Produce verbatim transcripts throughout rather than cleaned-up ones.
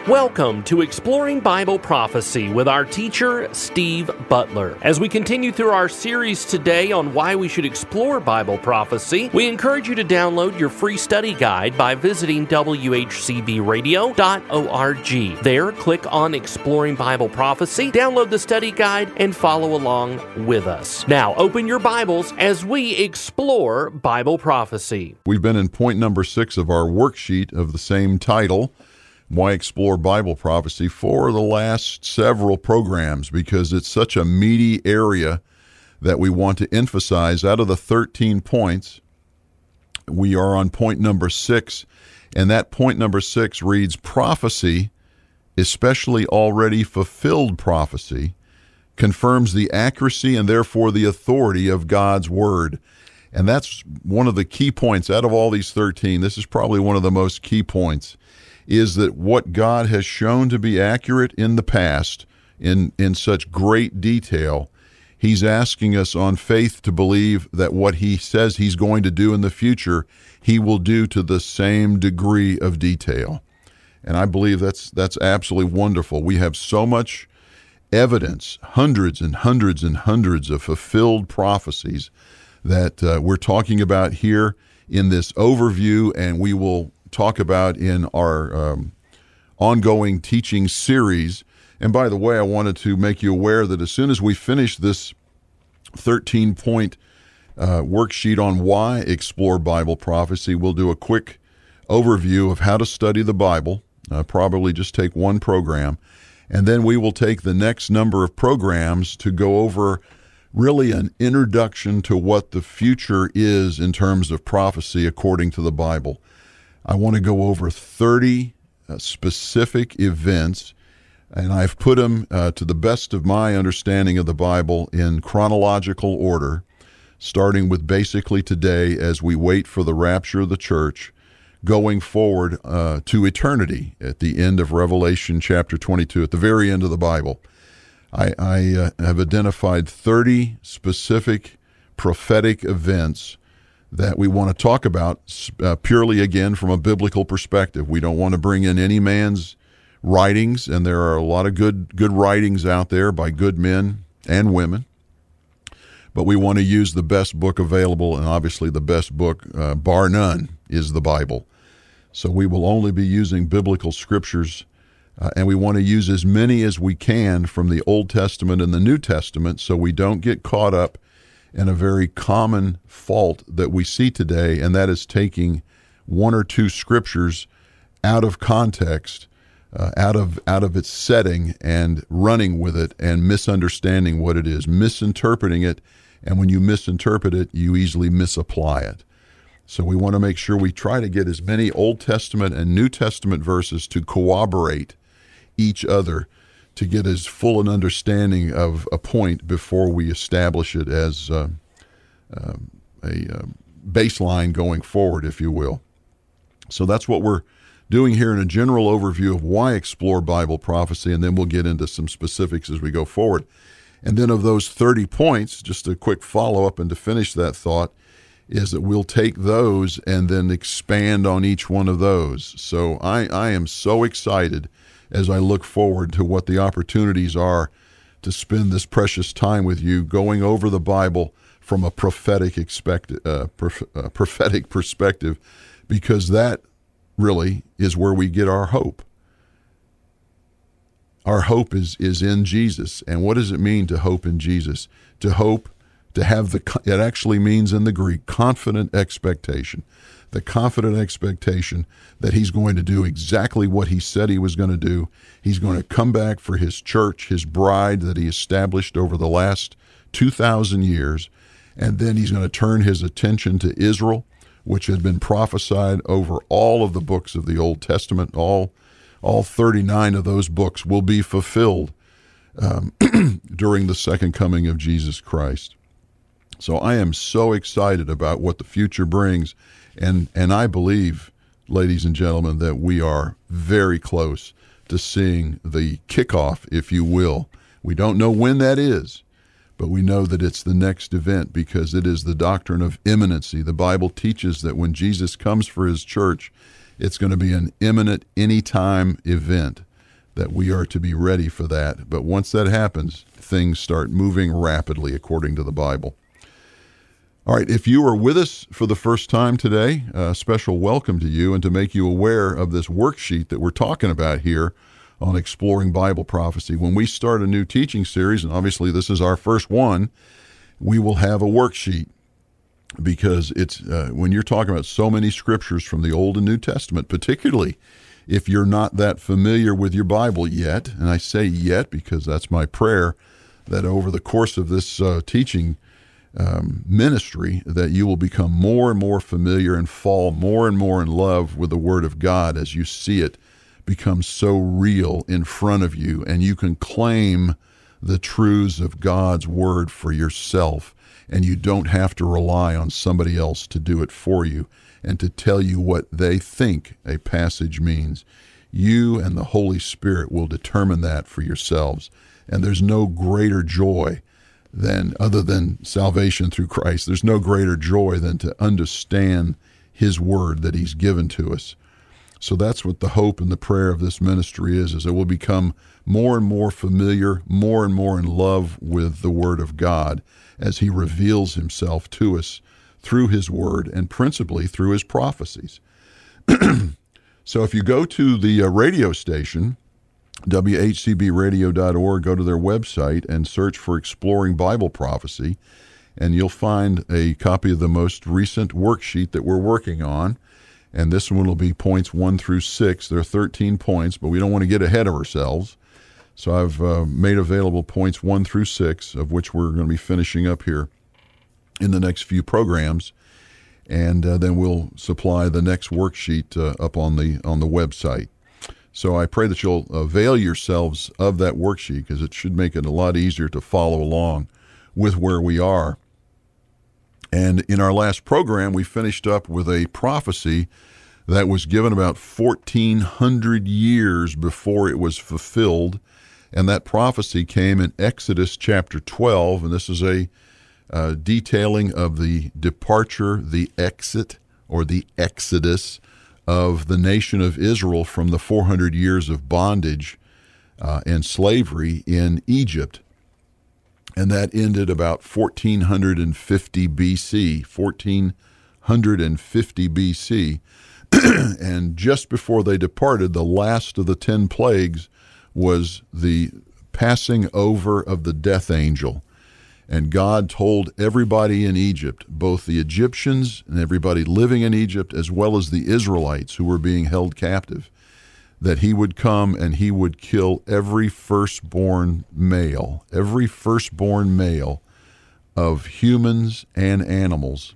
Welcome to Exploring Bible Prophecy with our teacher, Steve Butler. As we continue through our series today on why we should explore Bible prophecy, we encourage you to download your free study guide by visiting w h c b radio dot org. There, click on Exploring Bible Prophecy, download the study guide, and follow along with us. Now, open your Bibles as we explore Bible prophecy. We've been in point number six of our worksheet of the same title, Why Explore Bible Prophecy, for the last several programs, because it's such a meaty area that we want to emphasize. Out of the thirteen points, we are on point number six, and that point number six reads, prophecy, especially already fulfilled prophecy, confirms the accuracy and therefore the authority of God's Word. And that's one of the key points out of all these thirteen. This is probably one of the most key points, is that what God has shown to be accurate in the past in, in such great detail, he's asking us on faith to believe that what he says he's going to do in the future, he will do to the same degree of detail. And I believe that's that's absolutely wonderful. We have so much evidence, hundreds and hundreds and hundreds of fulfilled prophecies that uh, we're talking about here in this overview, and we will talk about in our um, ongoing teaching series. And by the way, I wanted to make you aware that as soon as we finish this thirteen-point uh, worksheet on why explore Bible prophecy, we'll do a quick overview of how to study the Bible, uh, probably just take one program, and then we will take the next number of programs to go over really an introduction to what the future is in terms of prophecy according to the Bible. I want to go over thirty uh, specific events, and I've put them, uh, to the best of my understanding of the Bible, in chronological order, starting with basically today as we wait for the rapture of the church, going forward uh, to eternity at the end of Revelation chapter twenty-two, at the very end of the Bible. I, I uh, have identified thirty specific prophetic events that we want to talk about uh, purely, again, from a biblical perspective. We don't want to bring in any man's writings, and there are a lot of good good writings out there by good men and women, but we want to use the best book available, and obviously the best book, uh, bar none, is the Bible. So we will only be using biblical scriptures, uh, and we want to use as many as we can from the Old Testament and the New Testament so we don't get caught up and a very common fault that we see today, and that is taking one or two scriptures out of context, uh, out of out of its setting, and running with it and misunderstanding what it is, misinterpreting it, and when you misinterpret it, you easily misapply it. So we want to make sure we try to get as many Old Testament and New Testament verses to corroborate each other, to get as full an understanding of a point before we establish it as uh, uh, a uh, baseline going forward, if you will. So that's what we're doing here in a general overview of why explore Bible prophecy, and then we'll get into some specifics as we go forward. And then of those thirty points, just a quick follow-up and to finish that thought, is that we'll take those and then expand on each one of those. So I, I am so excited as I look forward to what the opportunities are to spend this precious time with you going over the Bible from a prophetic expect, uh, prof, uh, prophetic perspective, because that really is where we get our hope. Our hope is, is in Jesus. And what does it mean to hope in Jesus? To hope, to have the, it actually means in the Greek, confident expectation. The confident expectation that he's going to do exactly what he said he was going to do. He's going to come back for his church, his bride that he established over the last two thousand years, and then he's going to turn his attention to Israel, which had been prophesied over all of the books of the Old Testament. All, all thirty-nine of those books will be fulfilled um, during the second coming of Jesus Christ. So I am so excited about what the future brings. And and I believe, ladies and gentlemen, that we are very close to seeing the kickoff, if you will. We don't know when that is, but we know that it's the next event because it is the doctrine of imminency. The Bible teaches that when Jesus comes for his church, it's going to be an imminent, anytime event. that we are to be ready for that. But once that happens, things start moving rapidly according to the Bible. All right, if you are with us for the first time today, a special welcome to you, and to make you aware of this worksheet that we're talking about here on Exploring Bible Prophecy. When we start a new teaching series, and obviously this is our first one, we will have a worksheet, because it's uh, when you're talking about so many scriptures from the Old and New Testament, particularly if you're not that familiar with your Bible yet, and I say yet because that's my prayer, that over the course of this uh, teaching um, ministry, that you will become more and more familiar and fall more and more in love with the Word of God as you see it become so real in front of you, and you can claim the truths of God's Word for yourself, and you don't have to rely on somebody else to do it for you and to tell you what they think a passage means. You and the Holy Spirit will determine that for yourselves. And there's no greater joy than, other than salvation through Christ, there's no greater joy than to understand His Word that He's given to us. So that's what the hope and the prayer of this ministry is, is that we'll become more and more familiar, more and more in love with the Word of God as He reveals Himself to us through His Word and principally through His prophecies. So if you go to the uh, radio station, W H C B radio dot org, go to their website and search for Exploring Bible Prophecy, and you'll find a copy of the most recent worksheet that we're working on. And this one will be points one through six. There are thirteen points, but we don't want to get ahead of ourselves. So I've uh, made available points one through six, of which we're going to be finishing up here in the next few programs. And uh, then we'll supply the next worksheet uh, up on the on the website. So I pray that you'll avail yourselves of that worksheet, because it should make it a lot easier to follow along with where we are. And in our last program, we finished up with a prophecy that was given about fourteen hundred years before it was fulfilled. And that prophecy came in Exodus chapter twelve, and this is a uh, detailing of the departure, the exit, or the exodus of the nation of Israel from the four hundred years of bondage uh, and slavery in Egypt. And that ended about fourteen fifty B C, fourteen fifty B C. And just before they departed, the last of the ten plagues was the passing over of the death angel. And God told everybody in Egypt, both the Egyptians and everybody living in Egypt, as well as the Israelites who were being held captive, that He would come and He would kill every firstborn male, every firstborn male of humans and animals,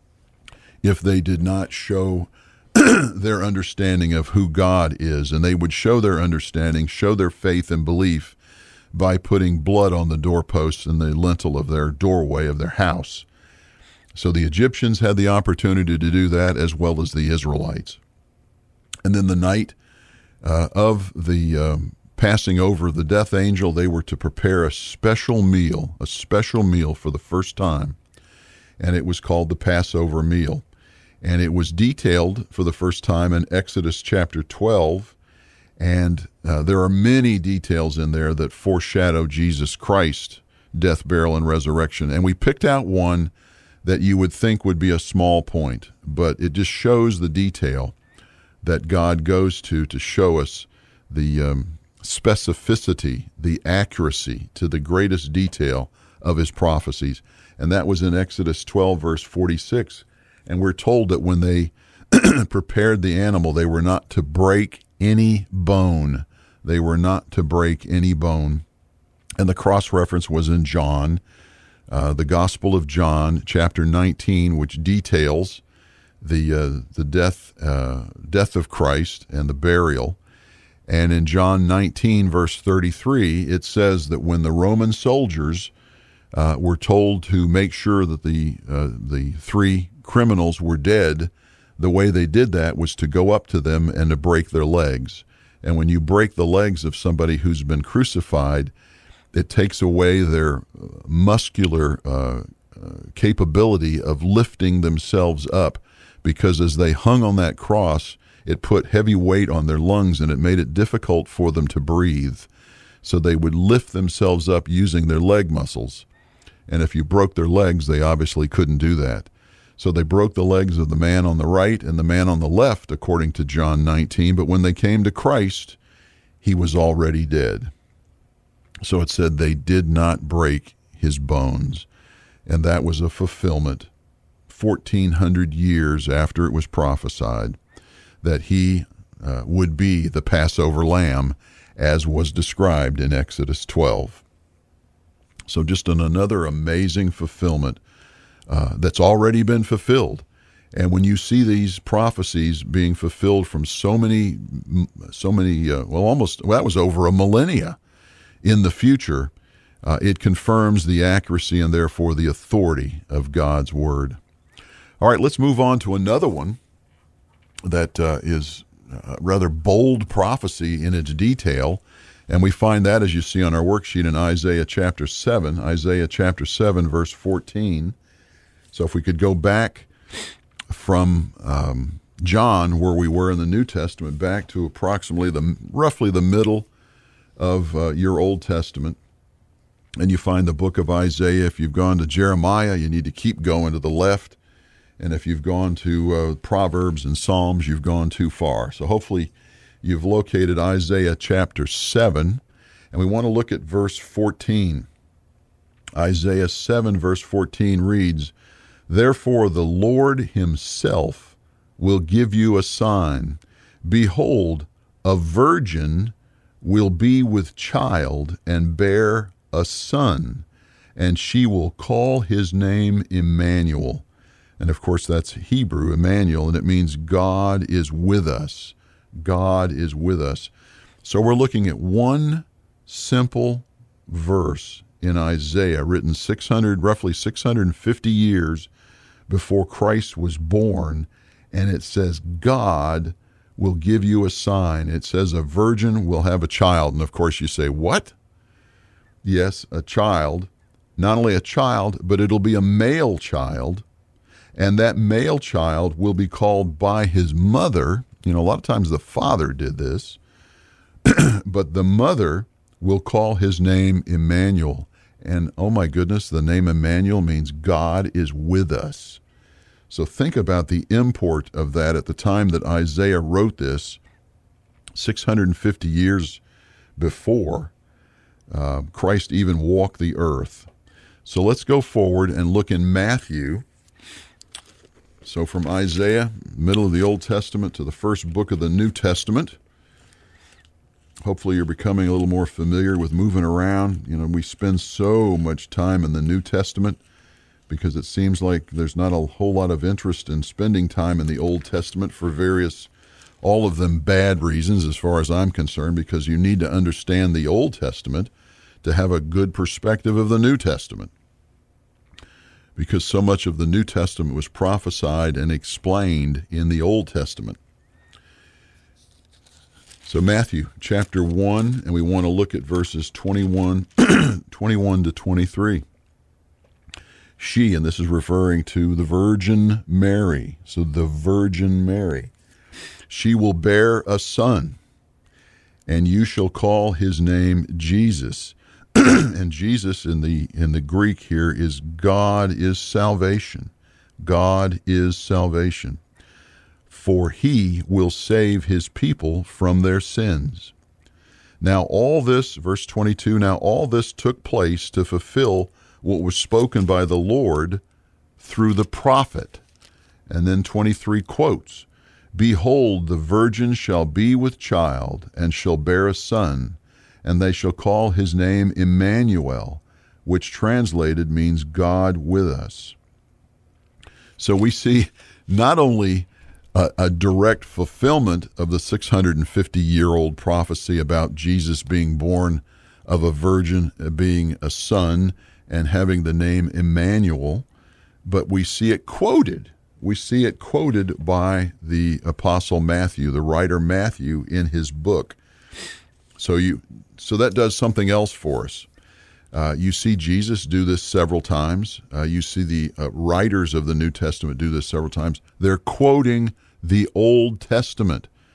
if they did not show their understanding of who God is. And they would show their understanding, show their faith and belief by putting blood on the doorposts and the lintel of their doorway of their house. So the Egyptians had the opportunity to do that, as well as the Israelites. And then the night uh, of the um, passing over the death angel, they were to prepare a special meal, a special meal for the first time. And it was called the Passover meal. And it was detailed for the first time in Exodus chapter twelve. And uh, there are many details in there that foreshadow Jesus Christ, death, burial, and resurrection. And we picked out one that you would think would be a small point, but it just shows the detail that God goes to to show us the um, specificity, the accuracy to the greatest detail of His prophecies. And that was in Exodus twelve, verse forty-six. And we're told that when they prepared the animal, they were not to break any bone. They were not to break any bone. And the cross-reference was in John, uh, the Gospel of John, chapter nineteen, which details the uh, the death uh, death of Christ and the burial. And in John nineteen, verse thirty-three, it says that when the Roman soldiers uh, were told to make sure that the uh, the three criminals were dead, the way they did that was to go up to them and to break their legs. And when you break the legs of somebody who's been crucified, it takes away their muscular uh, uh, capability of lifting themselves up, because as they hung on that cross, it put heavy weight on their lungs and it made it difficult for them to breathe. So they would lift themselves up using their leg muscles. And if you broke their legs, they obviously couldn't do that. So they broke the legs of the man on the right and the man on the left, according to John nineteen. But when they came to Christ, he was already dead. So it said they did not break his bones. And that was a fulfillment fourteen hundred years after it was prophesied that he uh, would be the Passover lamb, as was described in Exodus twelve. So just an, another amazing fulfillment uh, that's already been fulfilled. And when you see these prophecies being fulfilled from so many, so many, uh, well, almost, well, that was over a millennia in the future, uh, it confirms the accuracy and therefore the authority of God's word. All right, let's move on to another one that uh, is a rather bold prophecy in its detail. And we find that, as you see on our worksheet, in Isaiah chapter seven, Isaiah chapter seven, verse fourteen. So if we could go back from um, John, where we were in the New Testament, back to approximately the roughly the middle of uh, your Old Testament, and you find the book of Isaiah. If you've gone to Jeremiah, you need to keep going to the left. And if you've gone to uh, Proverbs and Psalms, you've gone too far. So hopefully you've located Isaiah chapter seven, and we want to look at verse fourteen. Isaiah seven, verse fourteen reads, "Therefore the Lord himself will give you a sign. Behold, a virgin will be with child and bear a son, and she will call his name Emmanuel." And of course, that's Hebrew, Emmanuel, and it means God is with us. God is with us. So we're looking at one simple verse in Isaiah, written six hundred, roughly six hundred fifty years before Christ was born, and it says, God will give you a sign. It says a virgin will have a child. And of course you say, what? Yes, a child. Not only a child, but it'll be a male child. And that male child will be called by his mother. You know, a lot of times the father did this, but the mother will call his name Emmanuel. And oh my goodness, the name Emmanuel means God is with us. So think about the import of that at the time that Isaiah wrote this, six hundred fifty years before uh, Christ even walked the earth. So let's go forward and look in Matthew. So from Isaiah, middle of the Old Testament, to the first book of the New Testament. Hopefully you're becoming a little more familiar with moving around. You know, we spend so much time in the New Testament because it seems like there's not a whole lot of interest in spending time in the Old Testament for various, all of them bad reasons as far as I'm concerned, because you need to understand the Old Testament to have a good perspective of the New Testament. Because so much of the New Testament was prophesied and explained in the Old Testament. So Matthew chapter one, and we want to look at verses twenty-one, twenty-one to twenty-three. She, and this is referring to the Virgin Mary, so the Virgin Mary, she will bear a son, and you shall call his name Jesus. And Jesus in the in the Greek here is God is salvation. God is salvation. For he will save his people from their sins. Now all this, verse twenty-two, now all this took place to fulfill what was spoken by the Lord through the prophet. And then twenty-three quotes, "Behold, the virgin shall be with child, and shall bear a son, and they shall call his name Emmanuel," which translated means God with us. So we see not only a, a direct fulfillment of the six hundred fifty year old prophecy about Jesus being born of a virgin, being a son, and having the name Emmanuel, but we see it quoted. We see it quoted by the Apostle Matthew, the writer Matthew, in his book. So you, so that does something else for us. Uh, you see Jesus do this several times. Uh, you see the uh, writers of the New Testament do this several times. They're quoting the Old Testament.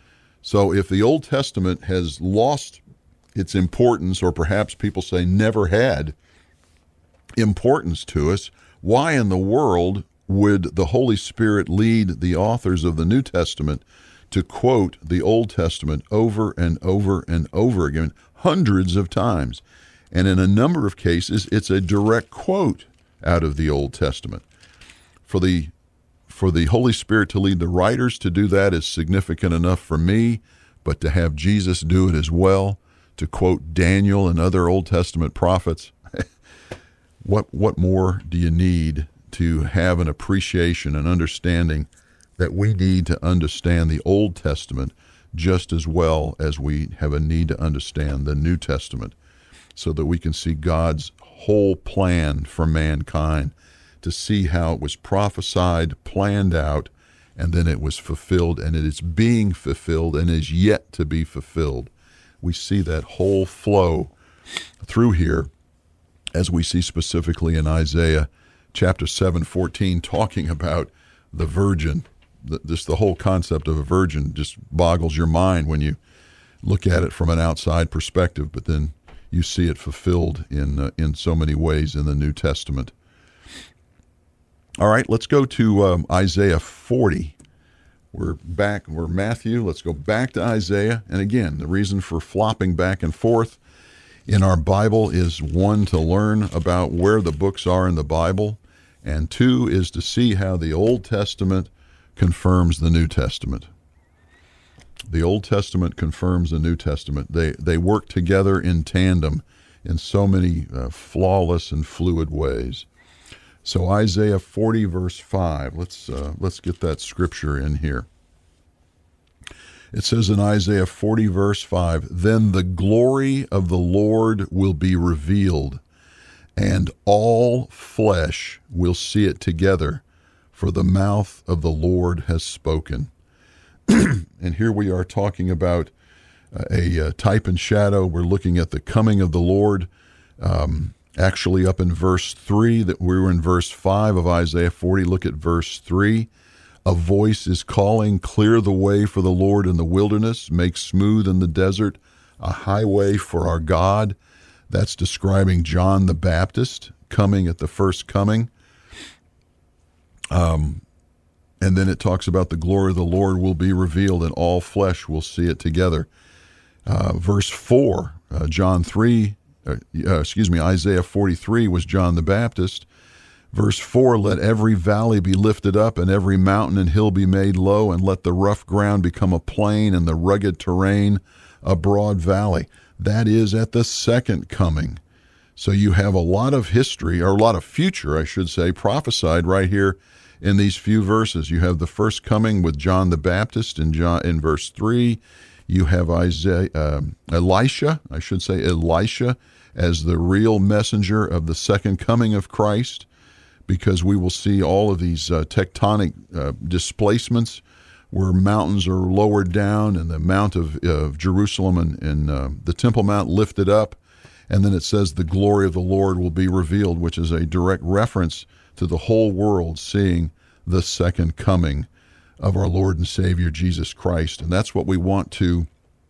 So if the Old Testament has lost its importance, or perhaps people say never had importance to us, why in the world would the Holy Spirit lead the authors of the New Testament to quote the Old Testament over and over and over again, hundreds of times? And in a number of cases, it's a direct quote out of the Old Testament. For the for the Holy Spirit to lead the writers to do that is significant enough for me, but to have Jesus do it as well, to quote Daniel and other Old Testament prophets, what what more do you need to have an appreciation and understanding that we need to understand the Old Testament just as well as we have a need to understand the New Testament, so that we can see God's whole plan for mankind, to see how it was prophesied, planned out, and then it was fulfilled, and it is being fulfilled and is yet to be fulfilled. We see that whole flow through here, as we see specifically in Isaiah chapter seven fourteen, talking about the virgin. The, just the whole concept of a virgin just boggles your mind when you look at it from an outside perspective, but then you see it fulfilled in uh, in so many ways in the New Testament. All right, let's go to um, Isaiah forty. We're back, we're Matthew. Let's go back to Isaiah. And again, the reason for flopping back and forth in our Bible is, one, to learn about where the books are in the Bible, and two, is to see how the Old Testament confirms the New Testament. The Old Testament confirms the New Testament. They they work together in tandem in so many uh, flawless and fluid ways. So Isaiah forty verse five. Let's uh, let's get that scripture in here. It says in Isaiah forty verse five, "Then the glory of the Lord will be revealed, and all flesh will see it together, for the mouth of the Lord has spoken." And here we are talking about a, a type and shadow. We're looking at the coming of the Lord. Um, actually, up in verse three, that we were in verse five of Isaiah forty. Look at verse three. "A voice is calling, clear the way for the Lord in the wilderness, make smooth in the desert a highway for our God." That's describing John the Baptist coming at the first coming. Um, and then it talks about the glory of the Lord will be revealed, and all flesh will see it together. Uh, verse four, uh, John three, uh, uh, excuse me, Isaiah forty-three was John the Baptist. Verse four, "Let every valley be lifted up, and every mountain and hill be made low, and let the rough ground become a plain, and the rugged terrain a broad valley." That is at the second coming. So you have a lot of history, or a lot of future, I should say, prophesied right here in these few verses. You have the first coming with John the Baptist in John in verse three. You have Isaiah, uh, Elisha, I should say Elisha, as the real messenger of the second coming of Christ, because we will see all of these uh, tectonic uh, displacements where mountains are lowered down, and the Mount of, of Jerusalem and, and uh, the Temple Mount lifted up. And then it says the glory of the Lord will be revealed, which is a direct reference to the whole world seeing the second coming of our Lord and Savior Jesus Christ. And that's what we want to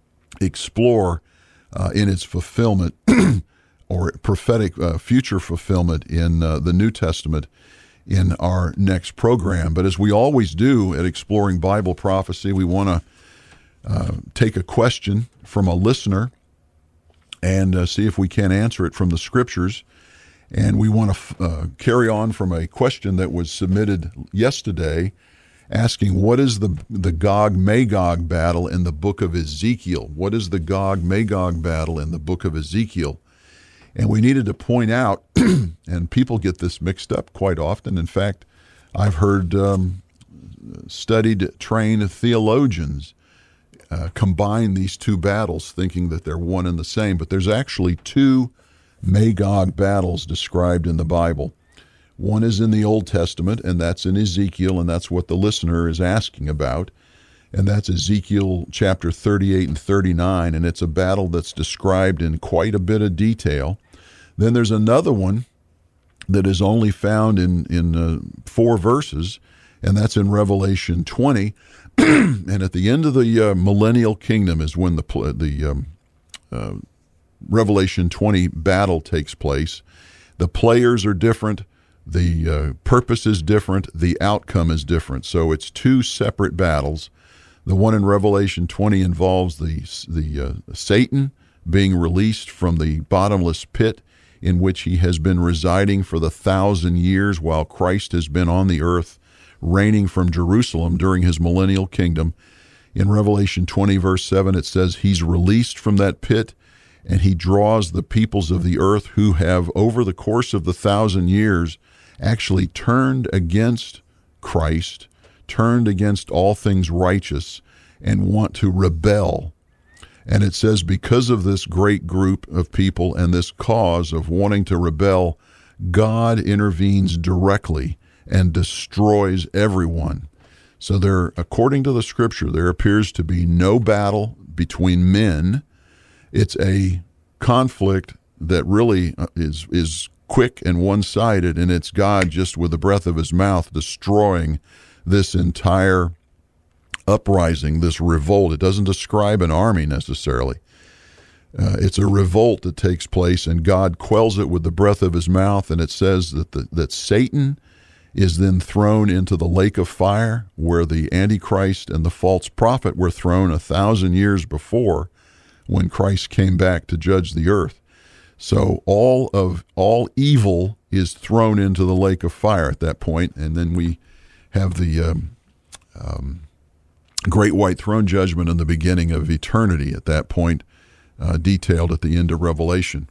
explore uh, in its fulfillment or prophetic uh, future fulfillment in uh, the New Testament in our next program. But as we always do at Exploring Bible Prophecy, we want to uh, take a question from a listener and uh, see if we can answer it from the Scriptures. And we want to uh, carry on from a question that was submitted yesterday, asking, what is the the Gog-Magog battle in the book of Ezekiel? What is the Gog-Magog battle in the book of Ezekiel? And we needed to point out, and people get this mixed up quite often. In fact, I've heard um, studied, trained theologians uh, combine these two battles, thinking that they're one and the same. But there's actually two Magog battles described in the Bible. One is in the Old Testament, and that's in Ezekiel, and that's what the listener is asking about. And that's Ezekiel chapter thirty-eight and thirty-nine, and it's a battle that's described in quite a bit of detail. Then there's another one that is only found in, in uh, four verses, and that's in Revelation twenty. And at the end of the uh, millennial kingdom is when the the um, uh, Revelation twenty battle takes place. The players are different. The uh, purpose is different. The outcome is different. So it's two separate battles. The one in Revelation twenty involves the the uh, Satan being released from the bottomless pit in which he has been residing for the thousand years while Christ has been on the earth, reigning from Jerusalem during his millennial kingdom. In Revelation twenty, verse seven, it says he's released from that pit, and he draws the peoples of the earth who have, over the course of the thousand years, actually turned against Christ, turned against all things righteous, and want to rebel. And it says because of this great group of people and this cause of wanting to rebel, God intervenes directly and destroys everyone. So there, according to the scripture, there appears to be no battle between men. It's a conflict that really is is quick and one-sided, and it's God just with the breath of his mouth destroying this entire uprising, this revolt. It doesn't describe an army necessarily. Uh, it's a revolt that takes place, and God quells it with the breath of his mouth, and it says that the, that Satan is then thrown into the lake of fire where the Antichrist and the false prophet were thrown a thousand years before when Christ came back to judge the earth. So all of all evil is thrown into the lake of fire at that point, and then we have the um, um, great white throne judgment and the beginning of eternity at that point, uh, detailed at the end of Revelation.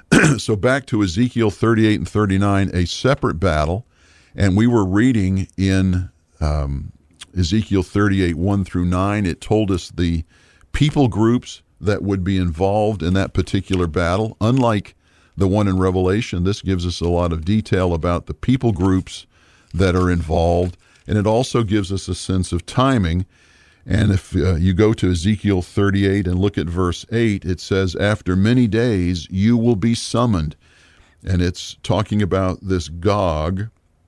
So back to Ezekiel thirty-eight and thirty-nine, a separate battle, and we were reading in um, Ezekiel thirty-eight, one through nine. It told us the people groups that would be involved in that particular battle. Unlike the one in Revelation, this gives us a lot of detail about the people groups that are involved, and it also gives us a sense of timing. And if uh, you go to Ezekiel thirty-eight and look at verse eight, it says, after many days you will be summoned. And it's talking about this Gog,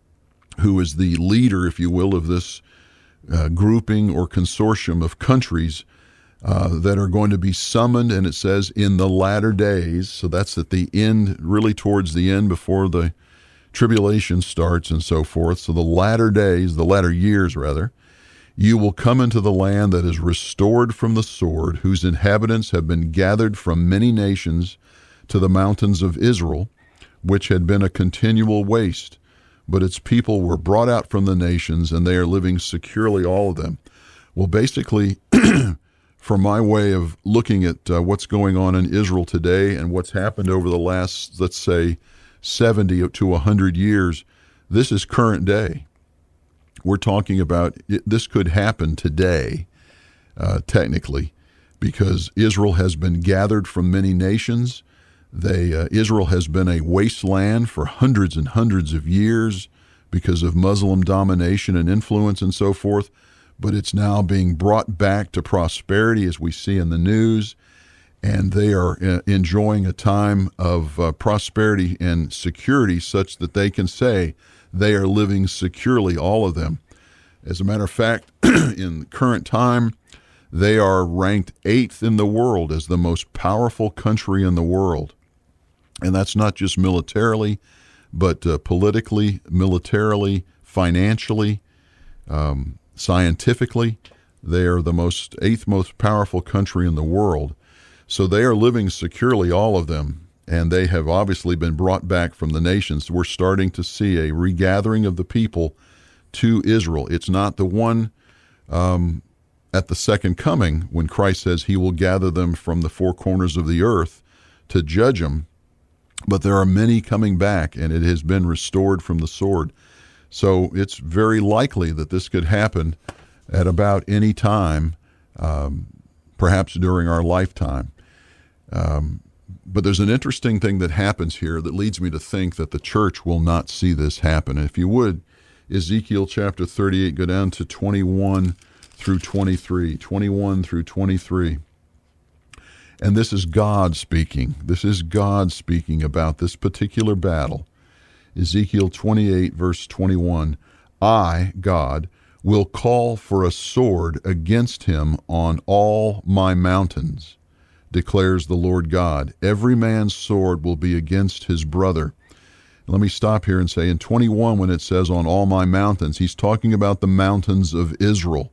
who is the leader, if you will, of this uh, grouping or consortium of countries uh, that are going to be summoned. And it says in the latter days, so that's at the end, really towards the end before the tribulation starts and so forth. So the latter days, the latter years rather, you will come into the land that is restored from the sword, whose inhabitants have been gathered from many nations to the mountains of Israel, which had been a continual waste. But its people were brought out from the nations, and they are living securely, all of them. Well, basically, from my way of looking at uh, what's going on in Israel today and what's happened over the last, let's say, seventy to one hundred years, this is current day. We're talking about it, this could happen today, uh, technically, because Israel has been gathered from many nations. They, uh, Israel has been a wasteland for hundreds and hundreds of years because of Muslim domination and influence and so forth, but it's now being brought back to prosperity, as we see in the news, and they are uh, enjoying a time of uh, prosperity and security such that they can say they are living securely, all of them. As a matter of fact, in current time, they are ranked eighth in the world as the most powerful country in the world. And that's not just militarily, but uh, politically, militarily, financially, um, scientifically. They are the most eighth most powerful country in the world. So they are living securely, all of them. And they have obviously been brought back from the nations. We're starting to see a regathering of the people to Israel. It's not the one um, at the second coming when Christ says he will gather them from the four corners of the earth to judge them. But there are many coming back, and it has been restored from the sword. So it's very likely that this could happen at about any time, um, perhaps during our lifetime. Um, but there's an interesting thing that happens here that leads me to think that the church will not see this happen. And if you would, Ezekiel chapter thirty-eight, go down to twenty-one through twenty-three, twenty-one through twenty-three. And this is God speaking. This is God speaking about this particular battle. Ezekiel twenty-eight, verse twenty-one, I, God, will call for a sword against him on all my mountains, declares the Lord God. Every man's sword will be against his brother. Let me stop here and say in twenty-one, when it says on all my mountains, he's talking about the mountains of Israel.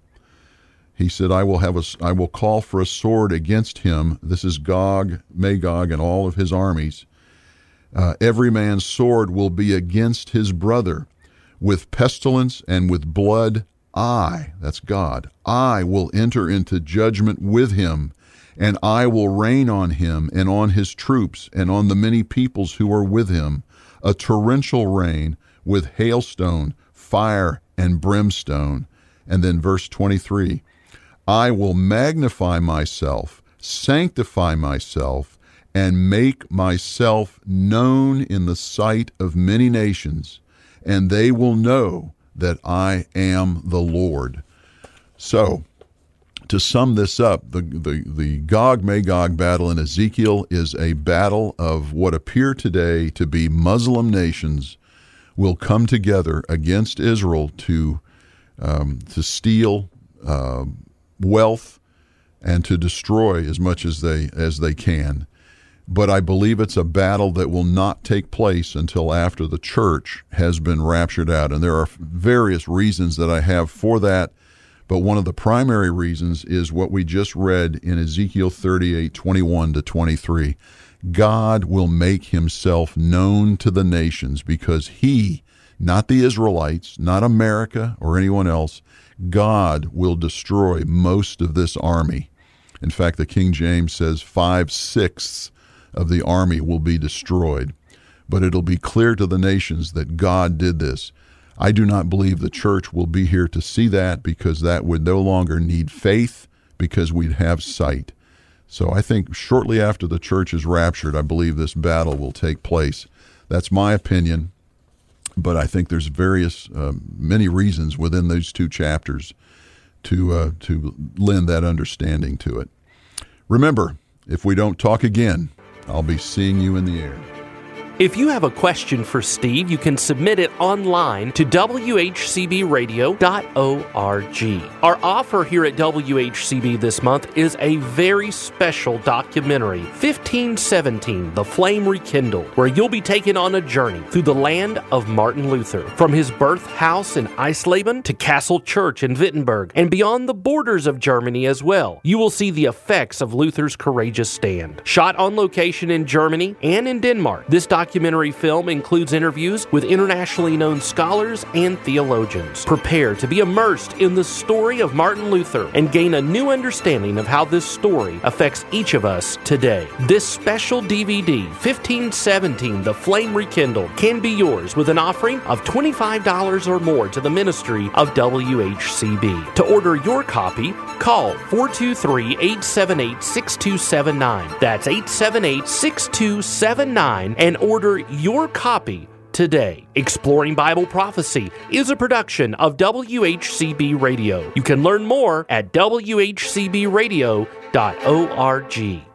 He said, I will have a, I will call for a sword against him. This is Gog, Magog, and all of his armies. Uh, every man's sword will be against his brother. With pestilence and with blood, I, that's God, I will enter into judgment with him, and I will rain on him and on his troops and on the many peoples who are with him, a torrential rain with hailstone, fire, and brimstone. And then verse twenty-three, I will magnify myself, sanctify myself, and make myself known in the sight of many nations, and they will know that I am the Lord. So, to sum this up, the, the, the Gog-Magog battle in Ezekiel is a battle of what appear today to be Muslim nations will come together against Israel to um, to steal uh, wealth and to destroy as much as they as they can. But I believe it's a battle that will not take place until after the church has been raptured out. And there are various reasons that I have for that. But one of the primary reasons is what we just read in Ezekiel thirty-eight, twenty-one to twenty-three. God will make himself known to the nations because he, not the Israelites, not America or anyone else, God will destroy most of this army. In fact, the King James says five-sixths of the army will be destroyed. But it'll be clear to the nations that God did this. I do not believe the church will be here to see that, because that would no longer need faith, because we'd have sight. So I think shortly after the church is raptured, I believe this battle will take place. That's my opinion, but I think there's various, uh, many reasons within those two chapters to uh, to lend that understanding to it. Remember, if we don't talk again, I'll be seeing you in the air. If you have a question for Steve, you can submit it online to w h c b radio dot org. Our offer here at W H C B this month is a very special documentary, fifteen seventeen, The Flame Rekindled, where you'll be taken on a journey through the land of Martin Luther, from his birth house in Eisleben to Castle Church in Wittenberg, and beyond the borders of Germany as well. You will see the effects of Luther's courageous stand. Shot on location in Germany and in Denmark, this documentary Documentary film includes interviews with internationally known scholars and theologians. Prepare to be immersed in the story of Martin Luther and gain a new understanding of how this story affects each of us today. This special D V D, fifteen seventeen, The Flame Rekindled, can be yours with an offering of twenty-five dollars or more to the ministry of W H C B. To order your copy, call four two three, eight seven eight, six two seven nine. That's eight seven eight, six two seven nine, and order your copy today. Exploring Bible Prophecy is a production of W H C B Radio. You can learn more at w h c b radio dot org.